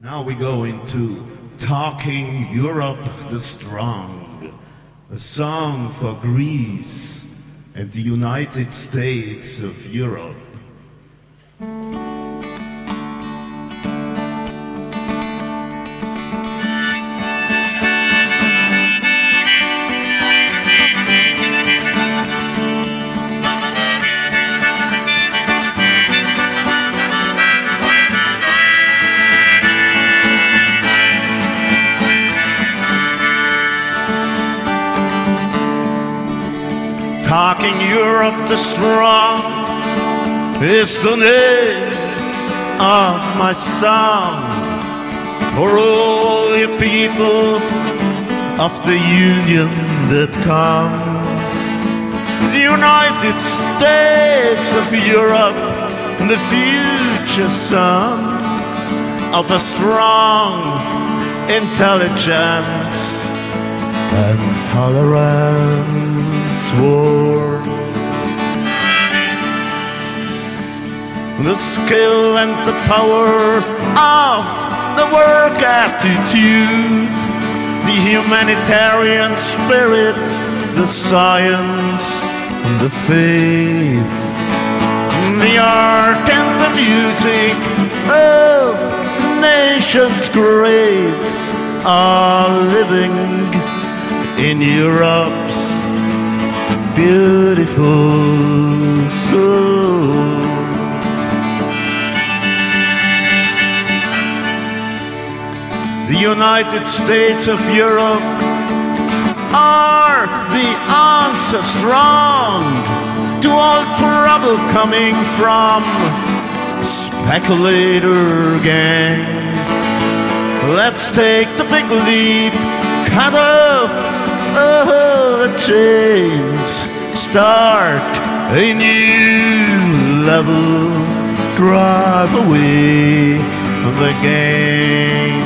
Now we go into Talking Europe the Strong, a song for Greece and the United States of Europe. Talking Europe the Strong is the name of my song for all the people of the Union that comes. The United States of Europe, the future son of a strong, intelligent and tolerant war. The skill and the power of the work attitude, the humanitarian spirit, the science and the faith, the art and the music of nations great are living in Europe's beautiful soul. The United States of Europe are the answer strong to all trouble coming from speculator gangs. Let's take the big leap, cut off the chains, start a new level, drive away the gangs.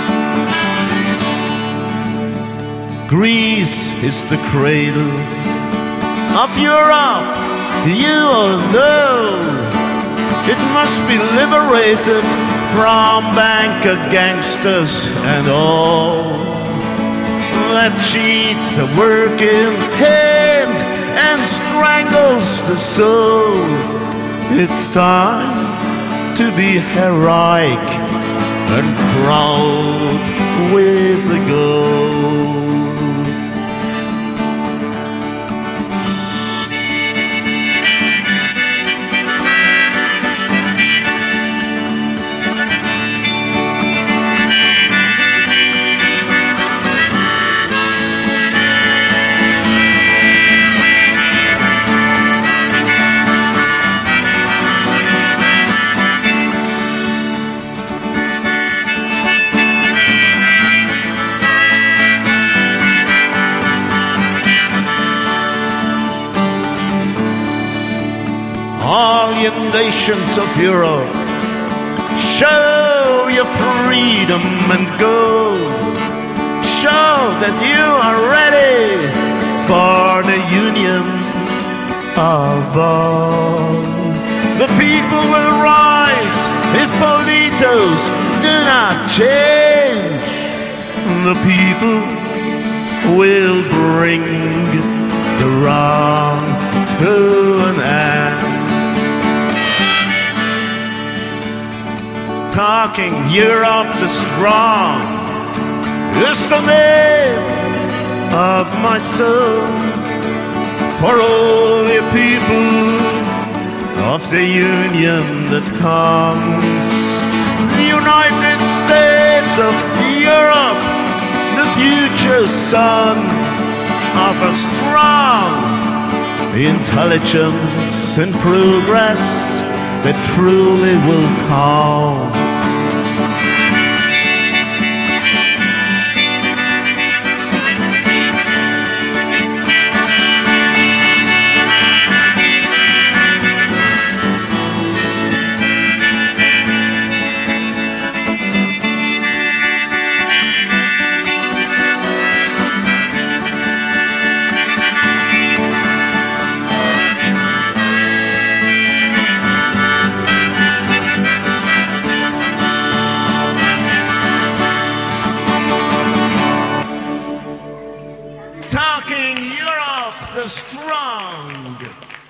Greece is the cradle of Europe, you all know. It must be liberated from banker gangsters and all that cheats the working hand and strangles the soul. It's time to be heroic and proud with the gold. All you nations of Europe, show your freedom and go. Show that you are ready for the union of all. The people will rise if politos do not change. The people will bring the wrong to an end. Talking Europe the Strong is the name of my song for all the people of the Union that comes. The United States of Europe, the future son of a strong intelligence and progress that truly will come. Talking Europe the Strong.